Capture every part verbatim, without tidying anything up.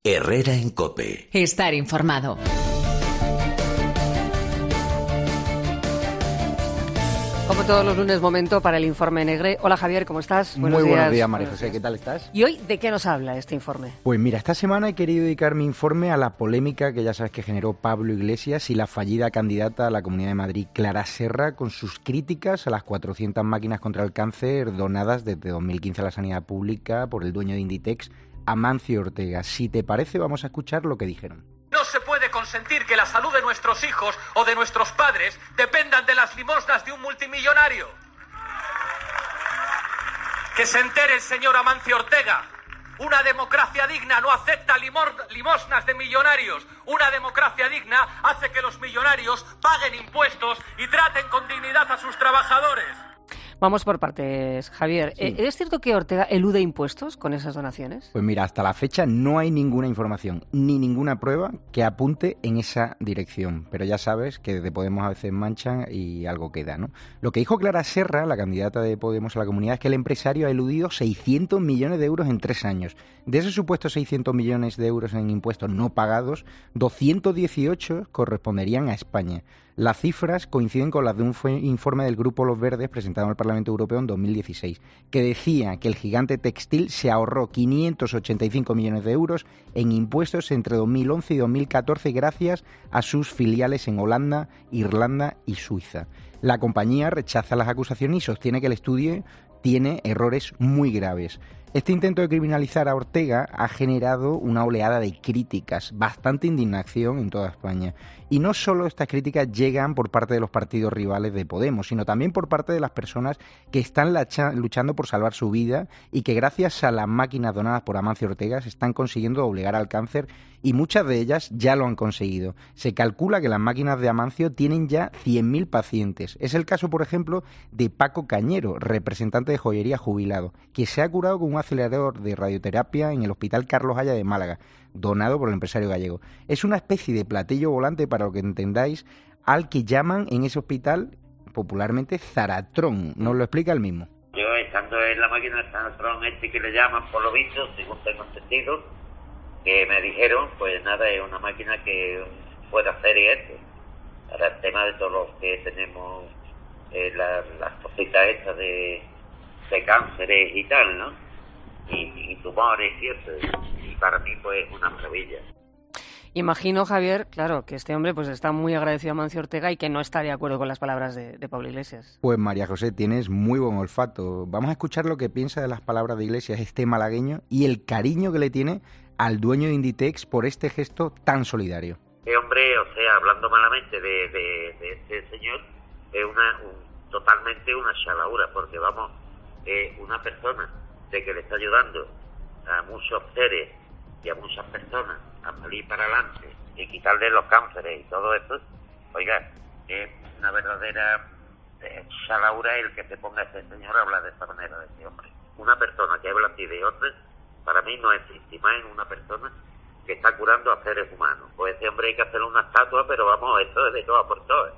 Herrera en COPE. Estar informado. Como todos los lunes, momento para el informe Negre. Hola Javier, ¿cómo estás? Buenos Muy días. buenos días, María José, ¿qué tal estás? ¿Y hoy de qué nos habla este informe? Pues mira, esta semana he querido dedicar mi informe a la polémica que ya sabes que generó Pablo Iglesias y la fallida candidata a la Comunidad de Madrid, Clara Serra, con sus críticas a las cuatrocientas máquinas contra el cáncer donadas desde dos mil quince a la sanidad pública por el dueño de Inditex, Amancio Ortega. Si te parece, vamos a escuchar lo que dijeron. No se puede consentir que la salud de nuestros hijos o de nuestros padres dependan de las limosnas de un multimillonario. Que se entere el señor Amancio Ortega. Una democracia digna no acepta limor- limosnas de millonarios. Una democracia digna hace que los millonarios paguen impuestos y traten con dignidad a sus trabajadores. Vamos por partes, Javier. Sí. ¿Es cierto que Ortega elude impuestos con esas donaciones? Pues mira, hasta la fecha no hay ninguna información ni ninguna prueba que apunte en esa dirección. Pero ya sabes que desde Podemos a veces manchan y algo queda, ¿no? Lo que dijo Clara Serra, la candidata de Podemos a la Comunidad, es que el empresario ha eludido seiscientos millones de euros en tres años. De esos supuestos seiscientos millones de euros en impuestos no pagados, doscientos dieciocho corresponderían a España. Las cifras coinciden con las de un informe del Grupo Los Verdes presentado en el Parlamento Europeo en dos mil dieciséis, que decía que el gigante textil se ahorró quinientos ochenta y cinco millones de euros en impuestos entre dos mil once y dos mil catorce gracias a sus filiales en Holanda, Irlanda y Suiza. La compañía rechaza las acusaciones y sostiene que el estudio tiene errores muy graves. Este intento de criminalizar a Ortega ha generado una oleada de críticas, bastante indignación en toda España. Y no solo estas críticas llegan por parte de los partidos rivales de Podemos, sino también por parte de las personas que están luchando por salvar su vida y que gracias a las máquinas donadas por Amancio Ortega se están consiguiendo doblegar al cáncer y muchas de ellas ya lo han conseguido. Se calcula que las máquinas de Amancio tienen ya cien mil pacientes. Es el caso, por ejemplo, de Paco Cañero, representante de joyería jubilado, que se ha curado con un acelerador de radioterapia en el Hospital Carlos Haya de Málaga, donado por el empresario gallego. Es una especie de platillo volante, para lo que entendáis, al que llaman en ese hospital popularmente Zaratrón. Nos lo explica él mismo. Yo, estando en la máquina de Zaratrón este que le llaman, por lo visto, según tengo entendido, que me dijeron, pues nada, es una máquina que puede hacer esto. Para el tema de todos los que tenemos eh, la, las cositas estas de, de cánceres y tal, ¿no? Y, y tumores y eso. Y para mí, pues, es una maravilla. Imagino, Javier, claro, que este hombre pues está muy agradecido a Amancio Ortega y que no está de acuerdo con las palabras de, de Pablo Iglesias. Pues María José, tienes muy buen olfato. Vamos a escuchar lo que piensa de las palabras de Iglesias este malagueño y el cariño que le tiene al dueño de Inditex por este gesto tan solidario. Este hombre, o sea, hablando malamente de, de, de este señor, es una un, totalmente una chalaura, porque vamos, es una persona de que le está ayudando a muchos seres y a muchas personas a salir para adelante y quitarle los cánceres y todo esto. Oiga, es una verdadera eh, chalaura el que se ponga este señor a hablar de esta manera de este hombre. Una persona que habla así de otros, para mí no existe, más en una persona que está curando a seres humanos. Pues ese hombre hay que hacerle una estatua, pero vamos, esto es de todas por todas.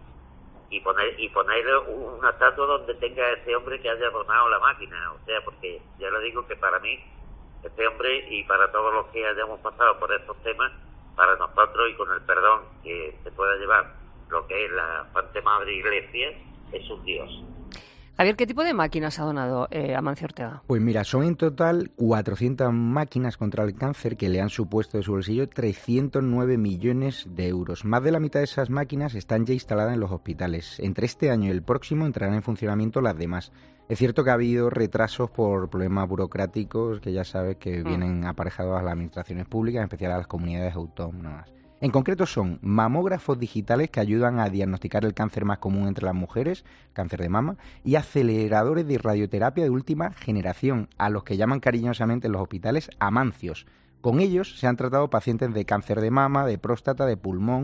Y poner y ponerle una estatua donde tenga ese hombre que haya donado la máquina. O sea, porque ya le digo que para mí, este hombre y para todos los que hayamos pasado por estos temas, para nosotros y con el perdón que se pueda llevar lo que es la Santa Madre Iglesia, es un Dios. Javier, ¿qué tipo de máquinas ha donado eh, Amancio Ortega? Pues mira, son en total cuatrocientas máquinas contra el cáncer que le han supuesto de su bolsillo trescientos nueve millones de euros. Más de la mitad de esas máquinas están ya instaladas en los hospitales. Entre este año y el próximo entrarán en funcionamiento las demás. Es cierto que ha habido retrasos por problemas burocráticos que ya sabes que mm. vienen aparejados a las administraciones públicas, en especial a las comunidades autónomas. En concreto son mamógrafos digitales que ayudan a diagnosticar el cáncer más común entre las mujeres, cáncer de mama, y aceleradores de radioterapia de última generación, a los que llaman cariñosamente en los hospitales amancios. Con ellos se han tratado pacientes de cáncer de mama, de próstata, de pulmón,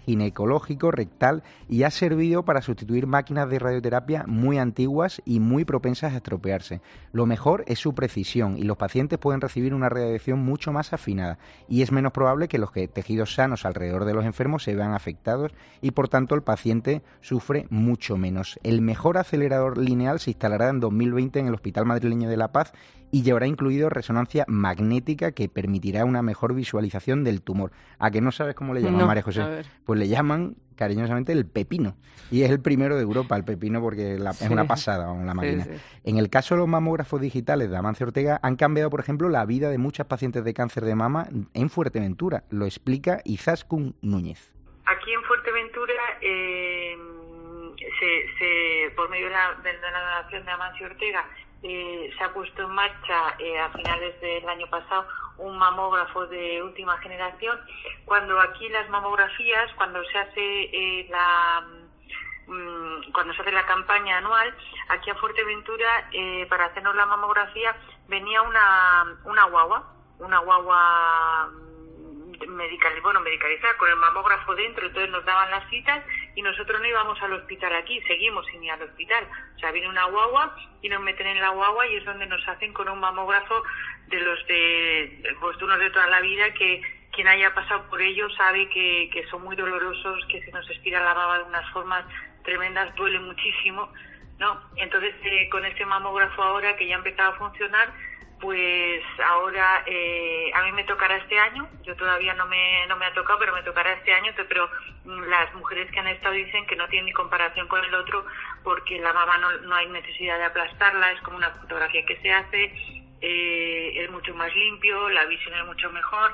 ginecológico, rectal y ha servido para sustituir máquinas de radioterapia muy antiguas y muy propensas a estropearse. Lo mejor es su precisión y los pacientes pueden recibir una radiación mucho más afinada y es menos probable que los tejidos sanos alrededor de los enfermos se vean afectados y por tanto el paciente sufre mucho menos. El mejor acelerador lineal se instalará en dos mil veinte en el Hospital Madrileño de La Paz y llevará incluido resonancia magnética que permitirá una mejor visualización del tumor. ¿A que no sabes cómo le llaman, no, María José? Pues le llaman cariñosamente el pepino. Y es el primero de Europa, el pepino, porque la, sí. es una pasada la máquina. Sí, sí. En el caso de los mamógrafos digitales de Amancio Ortega, han cambiado, por ejemplo, la vida de muchas pacientes de cáncer de mama en Fuerteventura. Lo explica Izaskun Núñez. Aquí en Fuerteventura, eh, se, se, por medio de la, de la donación de Amancio Ortega, Eh, se ha puesto en marcha eh, a finales del año pasado un mamógrafo de última generación, cuando aquí las mamografías, cuando se hace eh, la mmm, cuando se hace la campaña anual, aquí a Fuerteventura, eh, para hacernos la mamografía venía una una guagua, una guagua medical, bueno, medicalizada con el mamógrafo dentro, entonces nos daban las citas y nosotros no íbamos al hospital aquí, seguimos sin ir al hospital. O sea, viene una guagua y nos meten en la guagua y es donde nos hacen con un mamógrafo de los de, pues, de unos de toda la vida, que quien haya pasado por ellos sabe que, que son muy dolorosos, que se nos estira la baba de unas formas tremendas, duele muchísimo, ¿no? Entonces, eh, con este mamógrafo ahora que ya ha empezado a funcionar, pues ahora eh, a mí me tocará este año, yo todavía no me no me ha tocado, pero me tocará este año, pero las mujeres que han estado dicen que no tienen ni comparación con el otro, porque la mama no, no hay necesidad de aplastarla, es como una fotografía que se hace, eh, es mucho más limpio, la visión es mucho mejor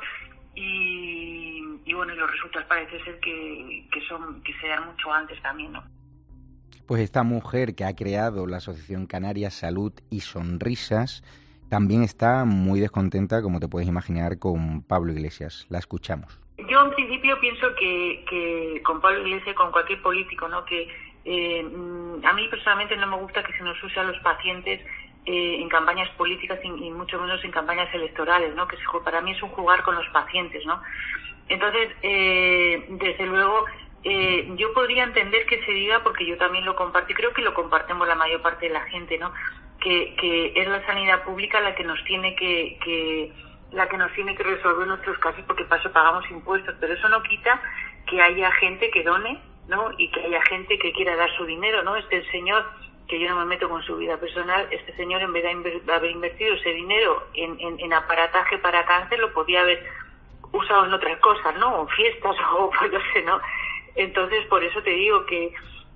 y, y bueno, y los resultados parece ser que, que son que se dan mucho antes también, ¿no? Pues esta mujer que ha creado la Asociación Canaria Salud y Sonrisas también está muy descontenta, como te puedes imaginar, con Pablo Iglesias. La escuchamos. Yo en principio pienso que, que con Pablo Iglesias, con cualquier político, ¿no? Que eh, a mí personalmente no me gusta que se nos use a los pacientes eh, en campañas políticas y, y mucho menos en campañas electorales, ¿no? Que se, para mí es un jugar con los pacientes, ¿no? Entonces, eh, desde luego, eh, yo podría entender que se diga, porque yo también lo comparto y creo que lo compartimos la mayor parte de la gente, ¿no? Que, que es la sanidad pública la que nos tiene que, que la que nos tiene que resolver nuestros casos, porque para eso pagamos impuestos, pero eso no quita que haya gente que done, ¿no? Y que haya gente que quiera dar su dinero, ¿no? Este señor, que yo no me meto con su vida personal, este señor, en vez de inver- haber invertido ese dinero en, en, en aparataje para cáncer, lo podía haber usado en otras cosas, ¿no? O fiestas o pues no sé, ¿no? Entonces, por eso te digo que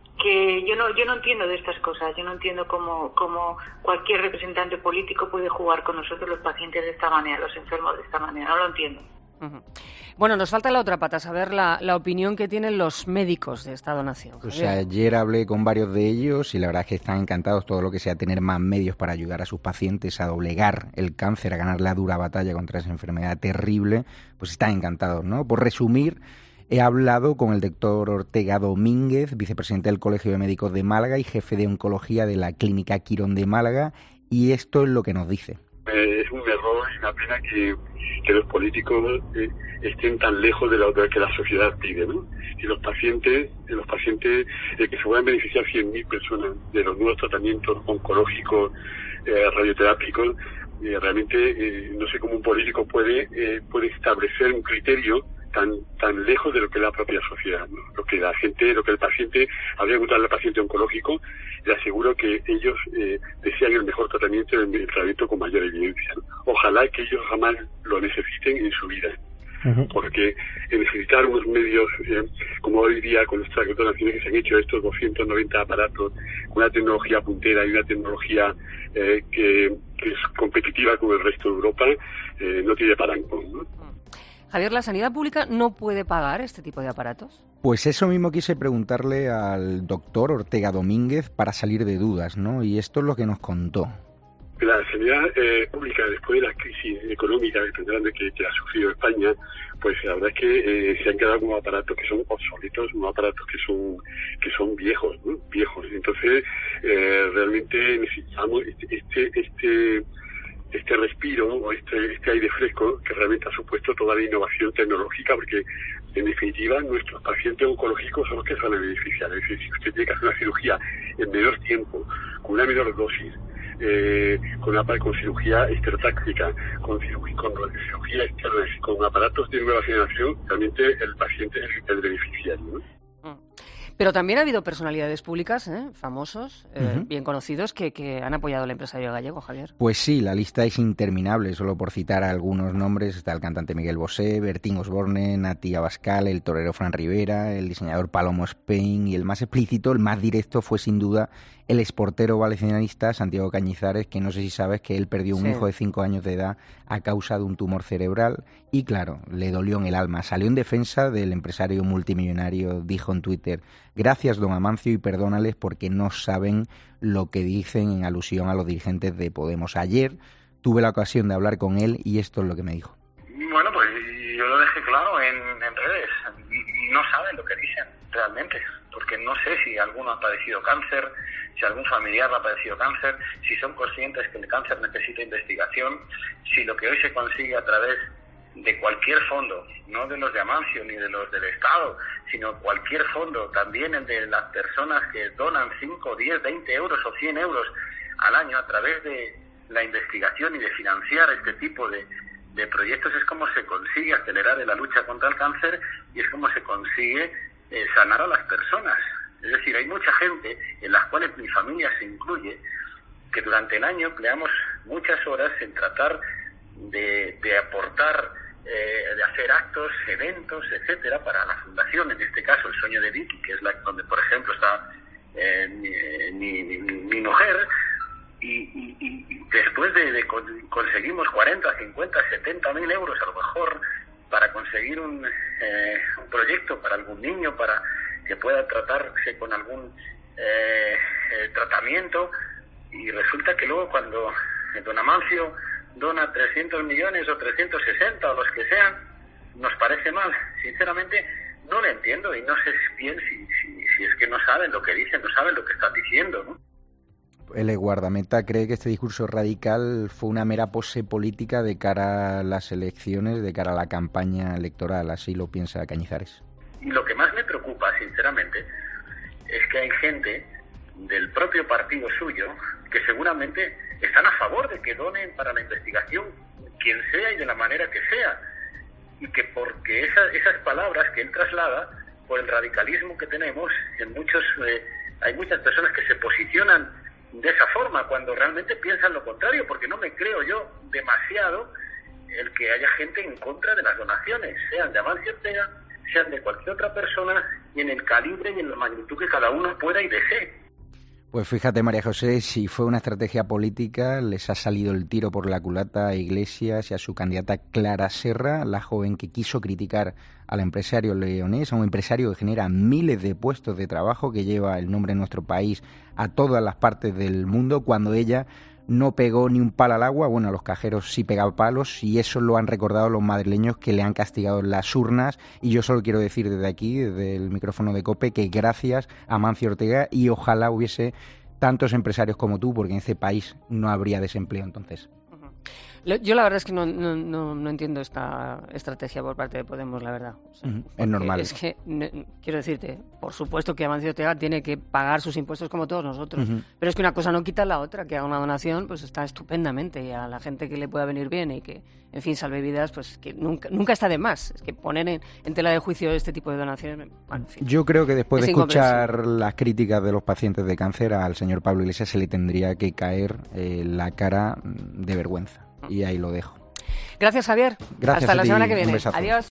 que yo no yo no entiendo de estas cosas, yo no entiendo cómo, cómo cualquier representante político puede jugar con nosotros los pacientes de esta manera, los enfermos de esta manera, no lo entiendo. Uh-huh. Bueno, nos falta la otra pata, saber la, la opinión que tienen los médicos de esta donación. O sea, ayer hablé con varios de ellos y la verdad es que están encantados, todo lo que sea tener más medios para ayudar a sus pacientes a doblegar el cáncer, a ganar la dura batalla contra esa enfermedad terrible, pues están encantados, ¿no? Por resumir, he hablado con el doctor Ortega Domínguez, vicepresidente del Colegio de Médicos de Málaga y jefe de oncología de la Clínica Quirón de Málaga, y esto es lo que nos dice. Eh, es un error y una pena que, que los políticos eh, estén tan lejos de lo que la sociedad pide, ¿no? Y los pacientes, los pacientes eh, que se puedan beneficiar cien mil personas de los nuevos tratamientos oncológicos, eh, radioterápicos, eh, realmente eh, no sé cómo un político puede eh, puede establecer un criterio tan tan lejos de lo que es la propia sociedad, ¿no? Lo que la gente, lo que el paciente, habría que preguntarle al paciente oncológico, le aseguro que ellos eh, desean el mejor tratamiento, el, el tratamiento con mayor evidencia, ¿no? Ojalá que ellos jamás lo necesiten en su vida, uh-huh. Porque necesitar unos medios, eh, como hoy día con nuestras donaciones que se han hecho, estos doscientos noventa aparatos, con una tecnología puntera y una tecnología eh, que, que es competitiva con el resto de Europa, eh, no tiene parangón, ¿no? Javier, ¿la sanidad pública no puede pagar este tipo de aparatos? Pues eso mismo quise preguntarle al doctor Ortega Domínguez para salir de dudas, ¿no? Y esto es lo que nos contó. La sanidad eh, pública, después de la crisis económica tan grande que, que ha sufrido España, pues la verdad es que eh, se han quedado unos aparatos que son obsoletos, unos aparatos que son que son viejos, ¿no? Viejos. Entonces, eh, realmente necesitamos este este, este este respiro o este, este aire fresco que realmente ha supuesto toda la innovación tecnológica, porque en definitiva nuestros pacientes oncológicos son los que se van a beneficiar. Es decir, si usted tiene que hacer una cirugía en menor tiempo, con una menor dosis, eh, con, una, con cirugía estereotáctica, con cirugía, con cirugía externa, con aparatos de nueva generación, realmente el paciente es el beneficiario, ¿no? Pero también ha habido personalidades públicas, ¿eh? famosos, eh, Uh-huh. bien conocidos, que, que han apoyado al empresario gallego, Javier. Pues sí, la lista es interminable, solo por citar algunos nombres. Está el cantante Miguel Bosé, Bertín Osborne, Nati Abascal, el torero Fran Rivera, el diseñador Palomo Spain, y el más explícito, el más directo, fue sin duda el exportero valencianista Santiago Cañizares, que no sé si sabes que él perdió un Sí. hijo de cinco años de edad a causa de un tumor cerebral y, claro, le dolió en el alma. Salió en defensa del empresario multimillonario, dijo en Twitter: gracias, don Amancio, y perdónales porque no saben lo que dicen, en alusión a los dirigentes de Podemos. Ayer tuve la ocasión de hablar con él y esto es lo que me dijo. Bueno, pues yo lo dejé claro en, en redes. No saben lo que dicen realmente, porque no sé si alguno ha padecido cáncer, si algún familiar ha padecido cáncer, si son conscientes que el cáncer necesita investigación, si lo que hoy se consigue a través de cualquier fondo, no de los de Amancio ni de los del Estado, sino cualquier fondo, también el de las personas que donan cinco, diez, veinte euros o cien euros al año a través de la investigación y de financiar este tipo de, de proyectos, es como se consigue acelerar la lucha contra el cáncer y es como se consigue eh, sanar a las personas. Es decir, hay mucha gente, en las cuales mi familia se incluye, que durante el año empleamos muchas horas en tratar de, de aportar, eh, de hacer actos, eventos, etcétera, para la fundación, en este caso el Sueño de Vicky, que es la donde, por ejemplo, está eh, mi, mi, mi, mi mujer, y, y, y después de, de con, conseguimos cuarenta, cincuenta, setenta mil euros a lo mejor para conseguir un, eh, un proyecto para algún niño, para que pueda tratarse con algún eh, eh, tratamiento, y resulta que luego cuando don Amancio dona trescientos millones o trescientos sesenta o los que sean, nos parece mal. Sinceramente no lo entiendo y no sé bien si, si, si es que no saben lo que dicen, no saben lo que están diciendo, ¿no? El guardameta cree que este discurso radical fue una mera pose política de cara a las elecciones, de cara a la campaña electoral, así lo piensa Cañizares. Y lo que más me preocupa, sinceramente, es que hay gente del propio partido suyo que seguramente están a favor de que donen para la investigación quien sea y de la manera que sea, y que porque esas, esas palabras que él traslada, por el radicalismo que tenemos, en muchos eh, hay muchas personas que se posicionan de esa forma cuando realmente piensan lo contrario, porque no me creo yo demasiado el que haya gente en contra de las donaciones, sean de Amancio Ortega, sean de cualquier otra persona, y en el calibre y en la magnitud que cada uno pueda y desee. Pues fíjate, María José, si fue una estrategia política, les ha salido el tiro por la culata a Iglesias y a su candidata Clara Serra, la joven que quiso criticar al empresario leonés, a un empresario que genera miles de puestos de trabajo, que lleva el nombre de nuestro país a todas las partes del mundo, cuando ella no pegó ni un palo al agua. Bueno, a los cajeros sí pegaba palos, y eso lo han recordado los madrileños que le han castigado en las urnas. Y yo solo quiero decir desde aquí, desde el micrófono de COPE, que gracias a Amancio Ortega, y ojalá hubiese tantos empresarios como tú, porque en este país no habría desempleo entonces. Yo la verdad es que no, no, no, no entiendo esta estrategia por parte de Podemos, la verdad. O sea, uh-huh. Es normal. Es que, ne, quiero decirte, por supuesto que Amancio Ortega tiene que pagar sus impuestos como todos nosotros, uh-huh. pero es que una cosa no quita la otra. Que haga una donación, pues está estupendamente, y a la gente que le pueda venir bien y que, en fin, salve vidas, pues que nunca, nunca está de más. Es que poner en, en tela de juicio este tipo de donaciones... Bueno, en fin, yo creo que después de escuchar las críticas de los pacientes de cáncer, al señor Pablo Iglesias se le tendría que caer eh, la cara de vergüenza. Y ahí lo dejo. Gracias, Javier. Gracias. Hasta la ti. semana que viene. Un besazo. Adiós.